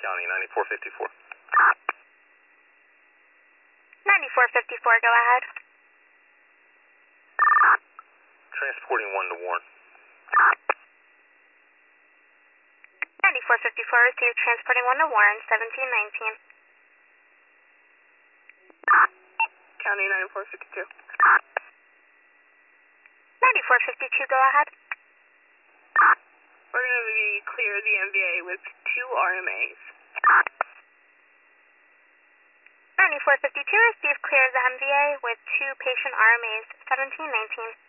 County 9454. 9454, go ahead. Transporting 1 to Warren. 9454, received transporting 1 to Warren, 1719. County 9452. 9452, go ahead. We're going to be clear the MVA with 2 RMAs. 9452, received clear the MVA with 2 patient RMAs, 1719.